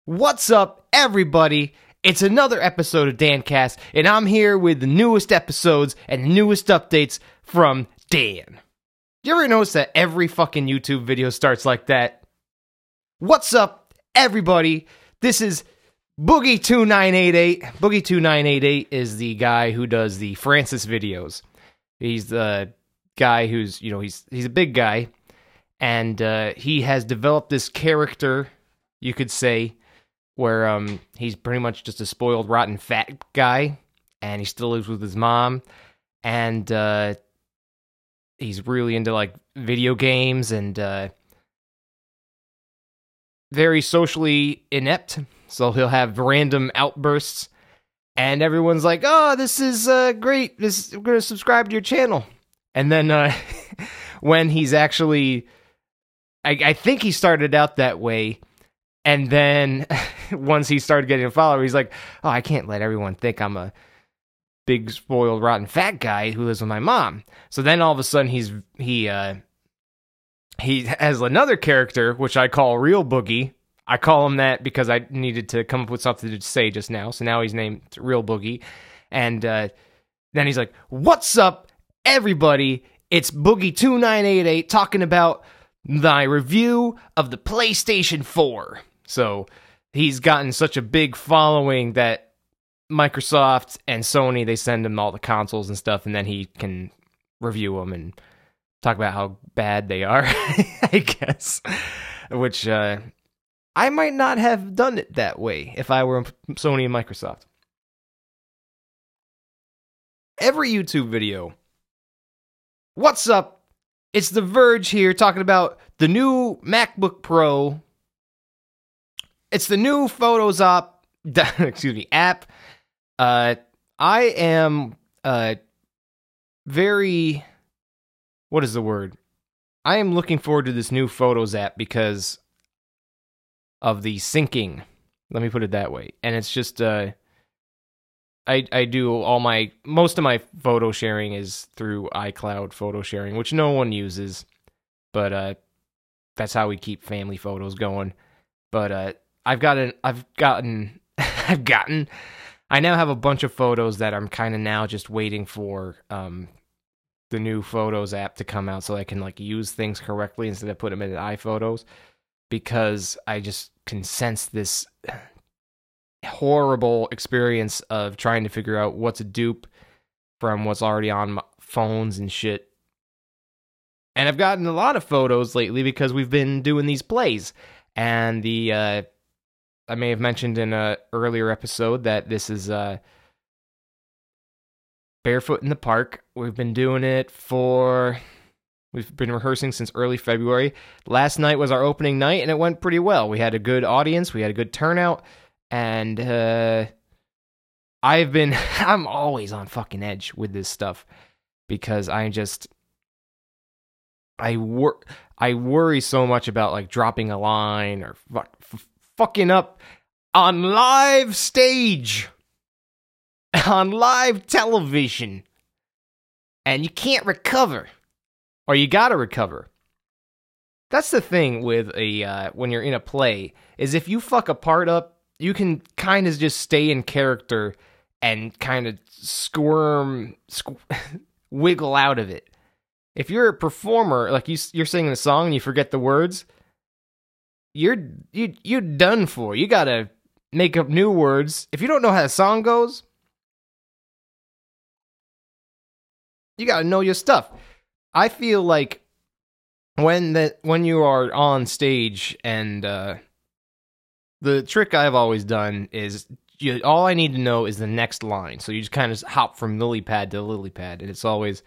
What's up, everybody? It's another episode of DanCast, and I'm here with the newest episodes and the newest updates from Dan. You ever notice that every fucking YouTube video starts like that? What's up, everybody? This is Boogie2988. Boogie2988 is the guy who does the Francis videos. He's the guy who's, he's a big guy, and he has developed this character, you could say, where he's pretty much just a spoiled, rotten, fat guy, and he still lives with his mom, and he's really into, like, video games, and very socially inept, so he'll have random outbursts, and everyone's like, oh, this is great, I'm going to subscribe to your channel. And then when he's actually, I think he started out that way, and then once he started getting a follower, he's like, oh, I can't let everyone think I'm a big, spoiled, rotten, fat guy who lives with my mom. So then all of a sudden he has another character, which I call Real Boogie. I call him that because I needed to come up with something to say just now. So now he's named Real Boogie. And then he's like, what's up, everybody? It's Boogie2988 talking about my review of the PlayStation 4. So he's gotten such a big following that Microsoft and Sony, they send him all the consoles and stuff, and then he can review them and talk about how bad they are, I guess. Which I might not have done it that way if I were Sony and Microsoft. Every YouTube video. What's up? It's The Verge here talking about the new MacBook Pro. It's the new Photos app. I am very, what is the word? I am looking forward to this new Photos app because of the syncing. Let me put it that way. And it's just, I do most of my photo sharing is through iCloud photo sharing, which no one uses, but that's how we keep family photos going. But I now have a bunch of photos that I'm kind of now just waiting for the new Photos app to come out so I can, like, use things correctly instead of put them in iPhotos, because I just can sense this horrible experience of trying to figure out what's a dupe from what's already on my phones and shit. And I've gotten a lot of photos lately because we've been doing these plays, and I may have mentioned in an earlier episode that this is Barefoot in the Park. We've been doing it we've been rehearsing since early February. Last night was our opening night, and it went pretty well. We had a good audience, we had a good turnout, and I'm always on fucking edge with this stuff, because I worry so much about, like, dropping a line or fucking up on live stage, on live television, and you can't recover, or you gotta recover. That's the thing with when you're in a play, is if you fuck a part up, you can kind of just stay in character and kind of wiggle out of it. If you're a performer, like you're singing a song and you forget the words, you're done for. You gotta make up new words. If you don't know how the song goes, you gotta know your stuff. I feel like when you are on stage, and the trick I've always done is all I need to know is the next line. So you just kind of hop from lily pad to lily pad, and it's always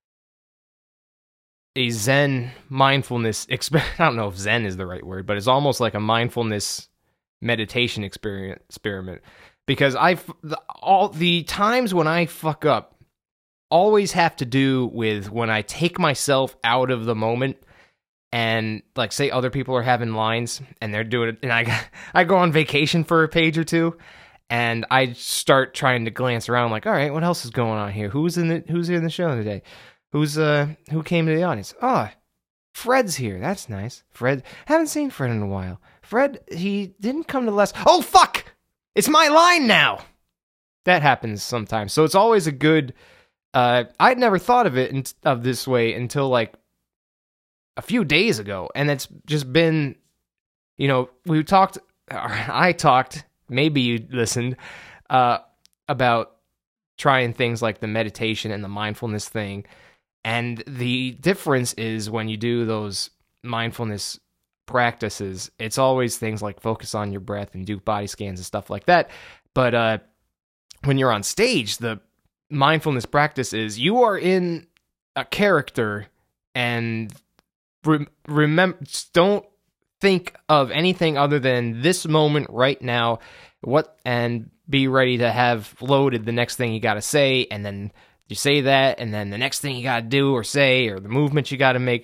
a Zen mindfulness experiment. I don't know if Zen is the right word, but it's almost like a mindfulness meditation experiment. Because all the times when I fuck up always have to do with when I take myself out of the moment, and, like, say other people are having lines and they're doing it, and I go on vacation for a page or two, and I start trying to glance around, like, all right, what else is going on here? Who's in the show today? Who came to the audience? Oh, Fred's here. That's nice. Fred, haven't seen Fred in a while. Fred, he didn't come to the last... Oh, fuck! It's my line now! That happens sometimes. So it's always a good... I'd never thought of it of this way until, like, a few days ago. And it's just been... You know, we talked... I talked, maybe you listened, about trying things like the meditation and the mindfulness thing. And the difference is when you do those mindfulness practices, it's always things like focus on your breath and do body scans and stuff like that. But when you're on stage, the mindfulness practice is you are in a character and remember, don't think of anything other than this moment right now, and be ready to have loaded the next thing you got to say, and then you say that, and then the next thing you got to do or say, or the movement you got to make.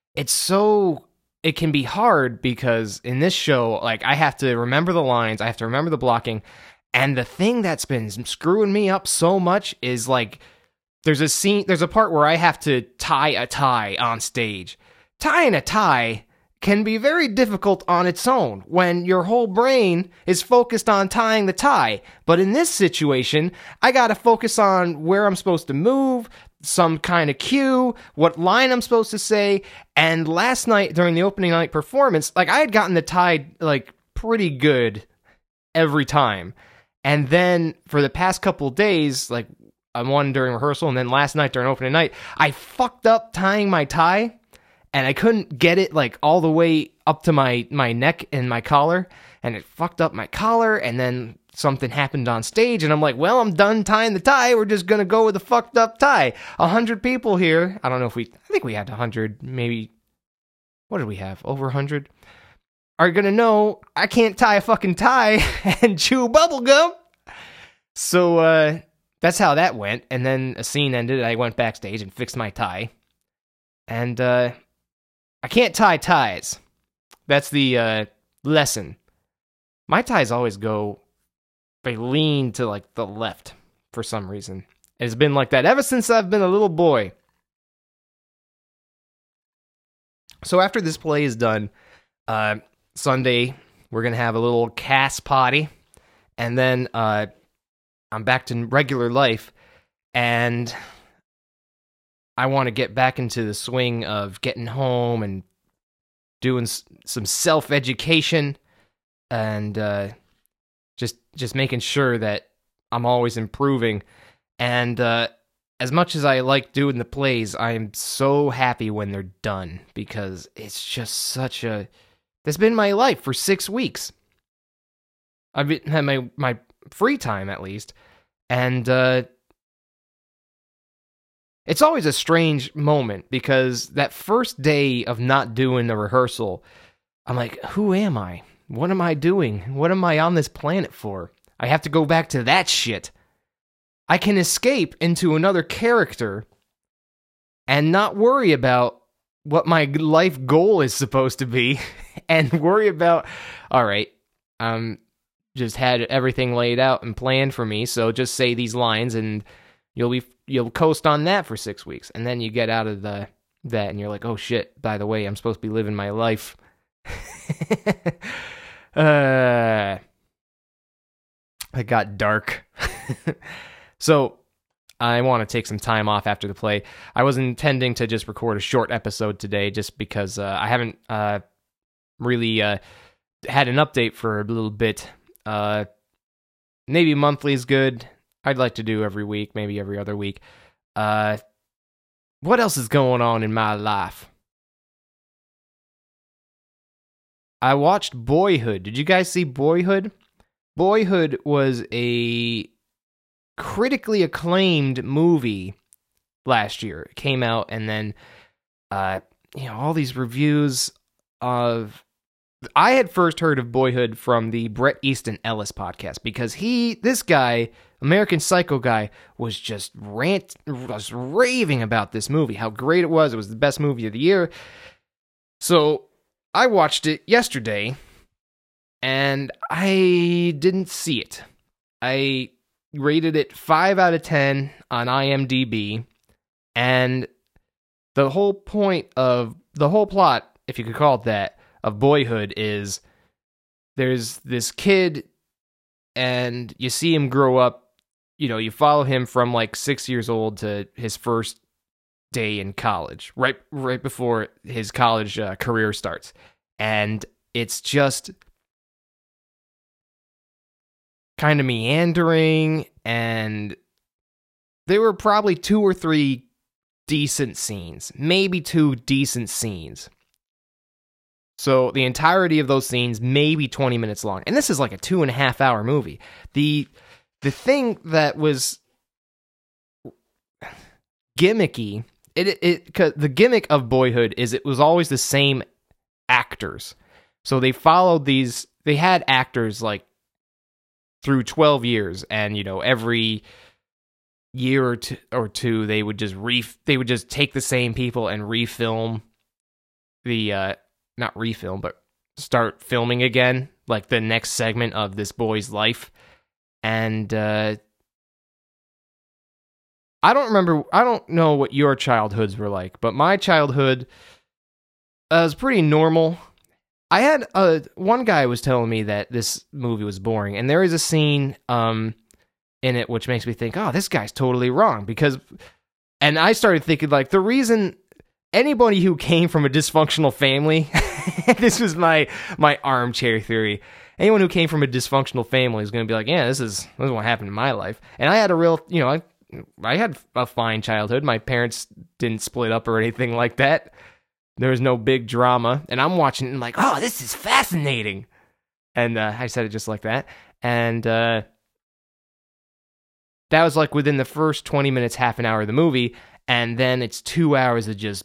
It can be hard because in this show, like, I have to remember the lines, I have to remember the blocking, and the thing that's been screwing me up so much is, like, there's a part where I have to tie a tie on stage. Tying a tie can be very difficult on its own when your whole brain is focused on tying the tie. But in this situation, I gotta focus on where I'm supposed to move, some kind of cue, what line I'm supposed to say. And last night during the opening night performance, like, I had gotten the tie, like, pretty good every time. And then for the past couple of days, like, one during rehearsal and then last night during opening night, I fucked up tying my tie. And I couldn't get it, like, all the way up to my neck and my collar. And it fucked up my collar, and then something happened on stage, and I'm like, well, I'm done tying the tie. We're just gonna go with a fucked up tie. 100 people here. I don't know if I think we had 100, maybe. What did we have? Over 100? Are gonna know I can't tie a fucking tie and chew bubblegum. So, that's how that went. And then a scene ended, I went backstage and fixed my tie. And, I can't tie ties. That's the lesson. My ties always they lean to, like, the left for some reason. It's been like that ever since I've been a little boy. So after this play is done, Sunday, we're going to have a little cast party. And then I'm back to regular life. And I want to get back into the swing of getting home and doing some self-education and just making sure that I'm always improving. And as much as I like doing the plays, I am so happy when they're done because it's just that's been my life for 6 weeks. I've had my free time at least, and it's always a strange moment because that first day of not doing the rehearsal, I'm like, who am I? What am I doing? What am I on this planet for? I have to go back to that shit. I can escape into another character and not worry about what my life goal is supposed to be and worry about, all right, just had everything laid out and planned for me, so just say these lines and you'll coast on that for 6 weeks, and then you get out of that, and you're like, oh shit, by the way, I'm supposed to be living my life. It got dark. So, I want to take some time off after the play. I was intending to just record a short episode today, just because I haven't really had an update for a little bit. Maybe monthly is good. I'd like to do every week, maybe every other week. What else is going on in my life? I watched Boyhood. Did you guys see Boyhood? Boyhood was a critically acclaimed movie last year. It came out, and then all these reviews of... I had first heard of Boyhood from the Bret Easton Ellis podcast because this guy, American Psycho guy, was just raving about this movie, how great it was. It was the best movie of the year. So I watched it yesterday, and I didn't see it. I rated it 5 out of 10 on IMDb, and the whole plot, if you could call it that, of Boyhood is there's this kid, and you see him grow up. You know, you follow him from like 6 years old to his first day in college, right before his college career starts, and it's just kind of meandering, and there were probably 2 or 3 decent scenes, maybe 2 decent scenes. So the entirety of those scenes, maybe 20 minutes long. And this is like a 2.5-hour movie. The thing that was gimmicky, the gimmick of Boyhood is it was always the same actors. So they followed they had actors like through 12 years, and you know, every year or two they would just take the same people and refilm not refilm, but start filming again, like the next segment of this boy's life. And I don't know what your childhoods were like, but my childhood was pretty normal. I had one guy was telling me that this movie was boring, and there is a scene in it which makes me think, oh, this guy's totally wrong, and I started thinking, like, the reason anybody who came from a dysfunctional family, this was my armchair theory, anyone who came from a dysfunctional family is going to be like, yeah, this is what happened in my life. And I had a real, you know, I had a fine childhood. My parents didn't split up or anything like that. There was no big drama, and I'm watching it and I'm like, oh, this is fascinating. And I said it just like that. And that was like within the first 20 minutes, half an hour of the movie, and then it's 2 hours of just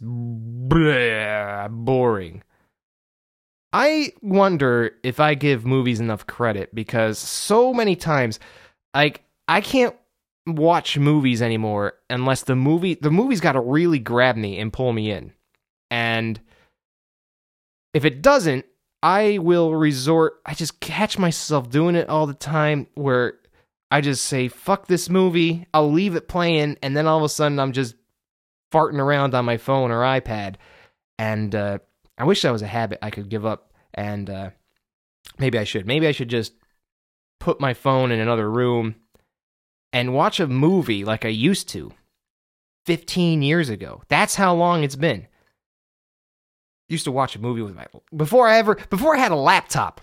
boring. I wonder if I give movies enough credit, because so many times, like, I can't watch movies anymore unless the movie's got to really grab me and pull me in. And if it doesn't, I just catch myself doing it all the time, where I just say, fuck this movie, I'll leave it playing, and then all of a sudden I'm just farting around on my phone or iPad. And I wish that was a habit I could give up, and maybe I should. Maybe I should just put my phone in another room and watch a movie like I used to 15 years ago. That's how long it's been. Used to watch a movie with before I had a laptop.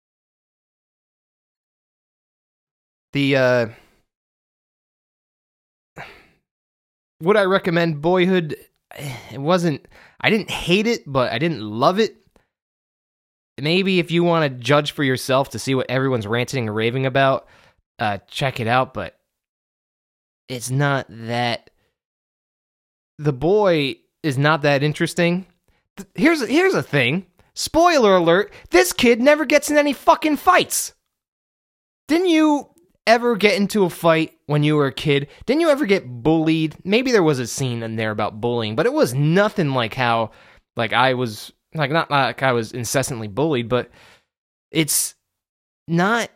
Would I recommend Boyhood? I didn't hate it, but I didn't love it. Maybe if you want to judge for yourself to see what everyone's ranting and raving about, check it out, but it's not that. The boy is not that interesting. Here's a thing. Spoiler alert, this kid never gets in any fucking fights. Didn't you ever get into a fight when you were a kid? Didn't you ever get bullied? Maybe there was a scene in there about bullying, but it was nothing like how, like, I was, like, not like I was incessantly bullied, but it's not,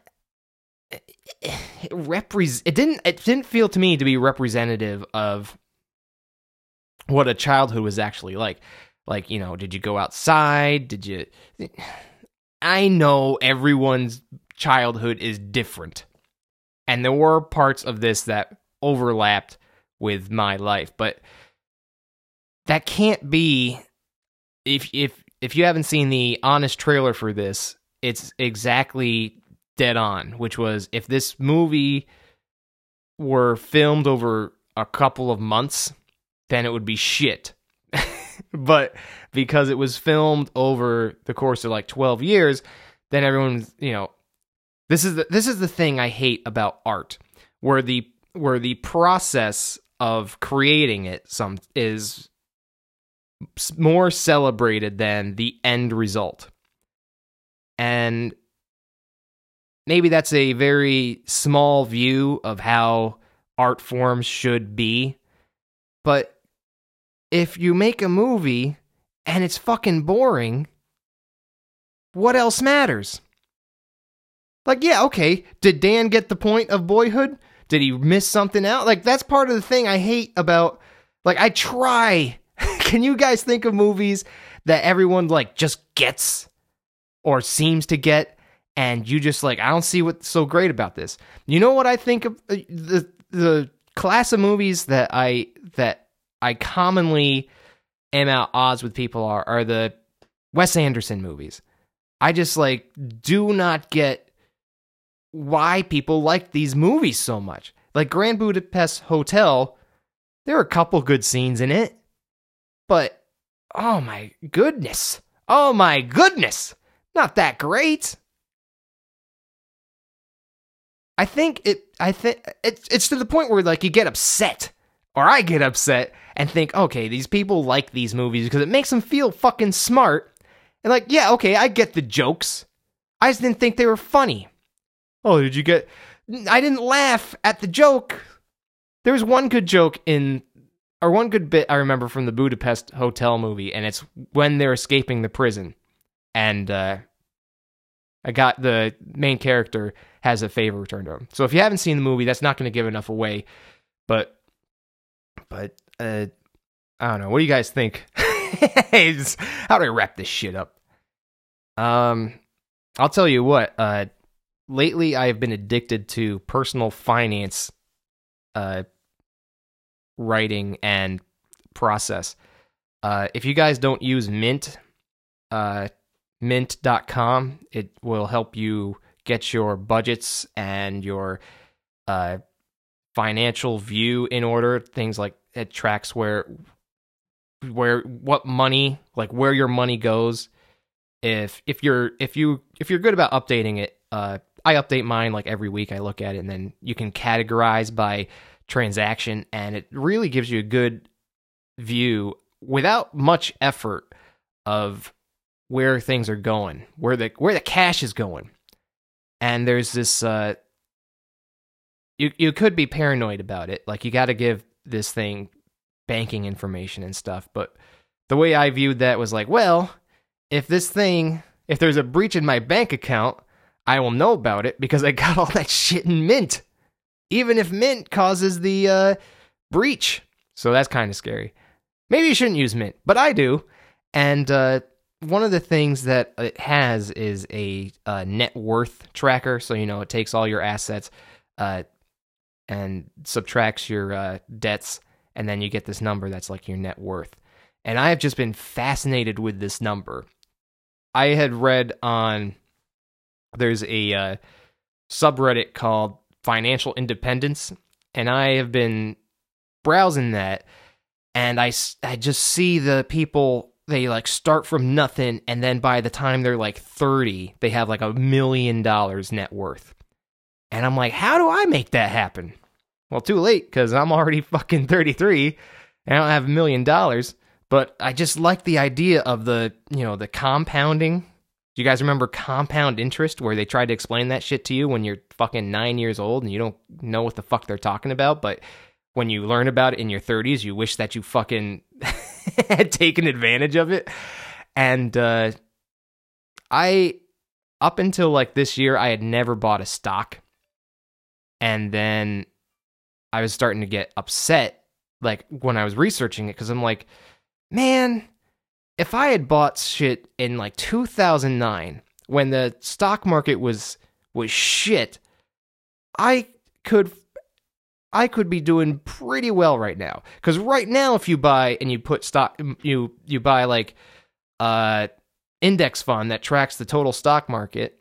it didn't feel to me to be representative of what a childhood was actually like. Like, you know, did you go outside? I know everyone's childhood is different, and there were parts of this that overlapped with my life, but that can't be, if you haven't seen the honest trailer for this, it's exactly dead on, which was, if this movie were filmed over a couple of months, then it would be shit. But because it was filmed over the course of like 12 years, then everyone's, you know, this is the thing I hate about art, where the process of creating it is more celebrated than the end result. And maybe that's a very small view of how art forms should be, but if you make a movie and it's fucking boring, what else matters? Like, yeah, okay, did Dan get the point of Boyhood? Did he miss something out? Like, that's part of the thing I hate about, like, I try. Can you guys think of movies that everyone, like, just gets or seems to get, and you just like, I don't see what's so great about this. You know what I think of the class of movies that I commonly am at odds with people are the Wes Anderson movies. I just like do not get why people like these movies so much. Like Grand Budapest Hotel, there are a couple good scenes in it, but oh my goodness, not that great. I think it's to the point where like you get upset, or I get upset and think, okay, these people like these movies because it makes them feel fucking smart. And like, yeah, okay, I get the jokes. I just didn't think they were funny. Oh, I didn't laugh at the joke. There was one good joke one good bit I remember from the Budapest Hotel movie, and it's when they're escaping the prison. And the main character has a favor returned to him. So if you haven't seen the movie, that's not going to give enough away. But I don't know. What do you guys think? How do I wrap this shit up? I'll tell you what. Lately, I have been addicted to personal finance writing and process. If you guys don't use Mint, mint.com, it will help you get your budgets and your financial view in order. Things like it tracks where your money goes. If you're good about updating it, I update mine like every week. I look at it, and then you can categorize by transaction, and it really gives you a good view without much effort of where things are going, where the cash is going. And there's this you could be paranoid about it, like you got to give this thing banking information and stuff, but the way I viewed that was like, well, if there's a breach in my bank account, I will know about it because I got all that shit in Mint, even if Mint causes the breach. So that's kind of scary. Maybe you shouldn't use Mint, but I do. And one of the things that it has is a net worth tracker. So, it takes all your assets and subtracts your debts, and then you get this number that's like your net worth. And I have just been fascinated with this number. I had read there's a subreddit called Financial Independence, and I have been browsing that, and I just see the people, they like start from nothing, and then by the time they're like 30, they have like $1 million net worth. And I'm like, how do I make that happen? Well, too late, because I'm already fucking 33, and I don't have $1 million. But I just like the idea of the compounding. Do you guys remember compound interest, where they tried to explain that shit to you when you're fucking 9 years old and you don't know what the fuck they're talking about, but when you learn about it in your 30s, you wish that you fucking had taken advantage of it. And up until like this year, I had never bought a stock. And then I was starting to get upset, like when I was researching it, because I'm like, man, if I had bought shit in like 2009 when the stock market was shit, I could be doing pretty well right now. Because right now, if you buy and you put stock, you buy like index fund that tracks the total stock market,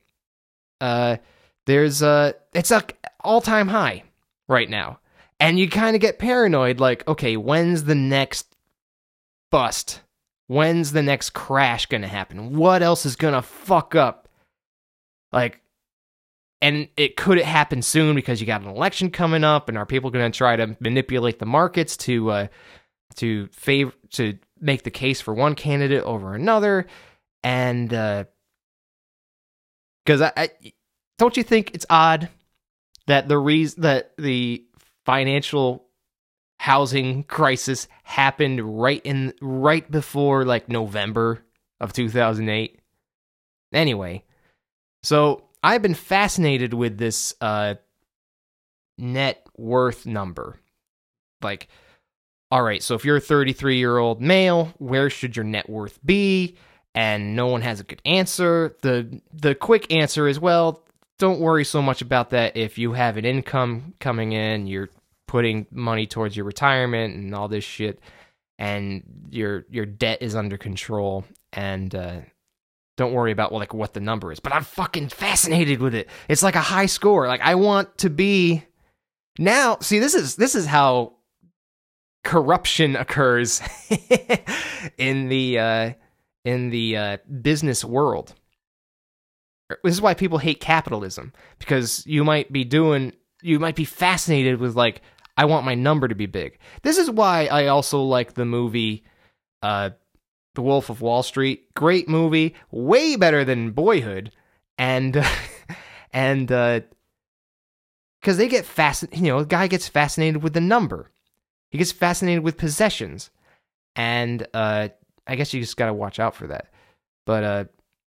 it's like all-time high right now. And you kind of get paranoid, like, okay, when's the next bust? When's the next crash gonna happen? What else is gonna fuck up? Like, and it could happen soon because you got an election coming up, and are people gonna try to manipulate the markets to make the case for one candidate over another? And because I don't you think it's odd that the financial housing crisis happened right before like November of 2008? Anyway, so I've been fascinated with this net worth number. Like, all right, so if you're a 33-year-old male, where should your net worth be? and no one has a good answer. The quick answer is, well, don't worry so much about that. If you have an income coming in, you're putting money towards your retirement and all this shit, and your debt is under control, and don't worry about what the number is. But I'm fucking fascinated with it. It's like a high score. Like, I want to be now. See, this is how corruption occurs in the business world. This is why people hate capitalism, because you might be fascinated with, like, I want my number to be big. This is why I also like the movie The Wolf of Wall Street. Great movie, way better than Boyhood, and because they get fascinated. The guy gets fascinated with the number. He gets fascinated with possessions, and I guess you just gotta watch out for that. But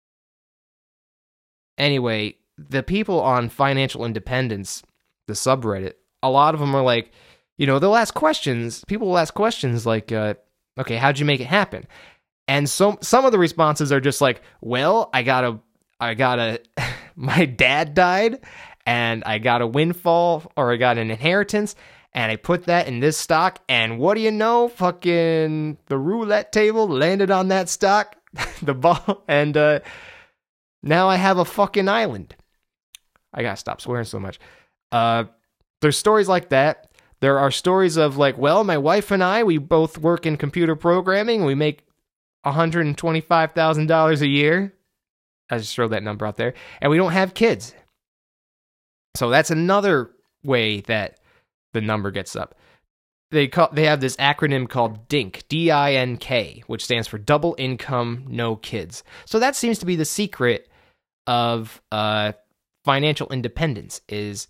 anyway, the people on Financial Independence, the subreddit, a lot of them are like, they'll ask questions. People will ask questions like, okay, how'd you make it happen? And some of the responses are just like, well, I got a, my dad died, and I got a windfall, or I got an inheritance, and I put that in this stock, and what do you know? Fucking the roulette table landed on that stock, the ball, and now I have a fucking island. I gotta stop swearing so much. There's stories like that. There are stories of like, well, my wife and I, we both work in computer programming. We make $125,000 a year. I just throw that number out there. And we don't have kids. So that's another way that the number gets up. They have this acronym called DINK, D-I-N-K, which stands for Double Income, No Kids. So that seems to be the secret of financial independence is,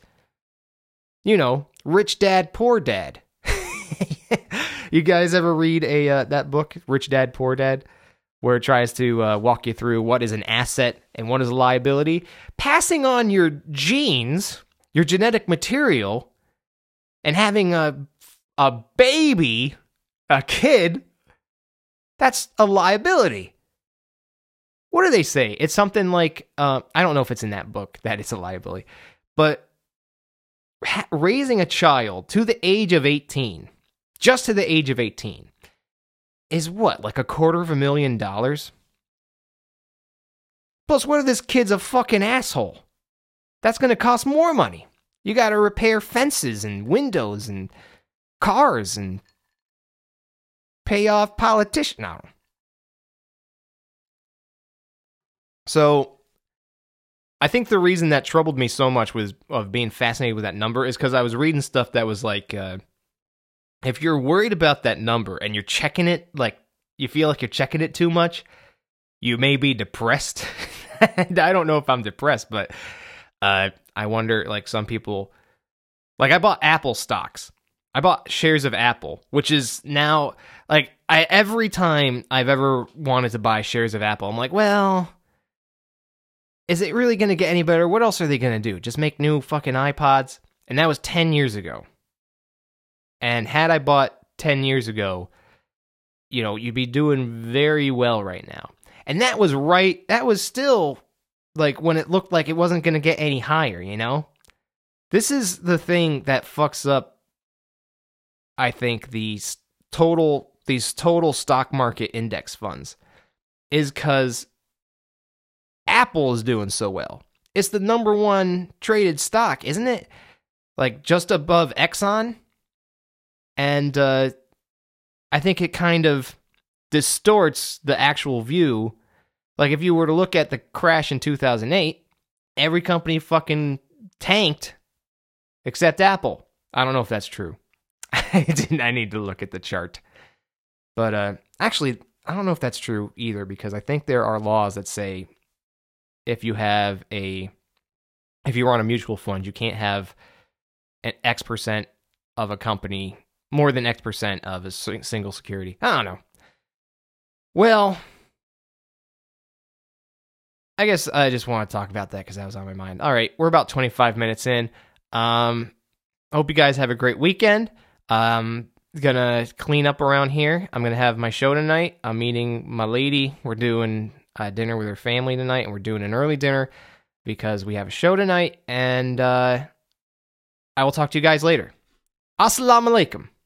rich dad, poor dad. You guys ever read that book, Rich Dad, Poor Dad, where it tries to walk you through what is an asset and what is a liability? Passing on your genes, your genetic material, and having a baby, a kid, that's a liability. What do they say? It's something like, I don't know if it's in that book that it's a liability, but raising a child to the age of 18, just to the age of 18, is what, like $250,000? Plus, what if this kid's a fucking asshole? That's going to cost more money. You got to repair fences and windows and cars and pay off politicians. No. So, I think the reason that troubled me so much of being fascinated with that number is because I was reading stuff that was like, if you're worried about that number and you're checking it, like you feel like you're checking it too much, you may be depressed. And I don't know if I'm depressed, but I wonder, like some people, like I bought Apple stocks. I bought shares of Apple, which is now, like, every time I've ever wanted to buy shares of Apple, I'm like, well, is it really going to get any better? What else are they going to do? Just make new fucking iPods? And that was 10 years ago. And had I bought 10 years ago, you'd be doing very well right now. And that was still, like, when it looked like it wasn't going to get any higher, This is the thing that fucks up, I think, these total stock market index funds, is because Apple is doing so well. It's the number one traded stock, isn't it? Like, just above Exxon. And I think it kind of distorts the actual view. Like, if you were to look at the crash in 2008, every company fucking tanked except Apple. I don't know if that's true. I need to look at the chart. But actually, I don't know if that's true either, because I think there are laws that say if you're on a mutual fund, you can't have an X percent of a company, more than X percent of a single security. I don't know. Well, I guess I just want to talk about that because that was on my mind. All right, we're about 25 minutes in. Hope you guys have a great weekend. Gonna clean up around here. I'm gonna have my show tonight. I'm meeting my lady. We're doing dinner with her family tonight, and we're doing an early dinner because we have a show tonight, and I will talk to you guys later. Assalamu alaikum.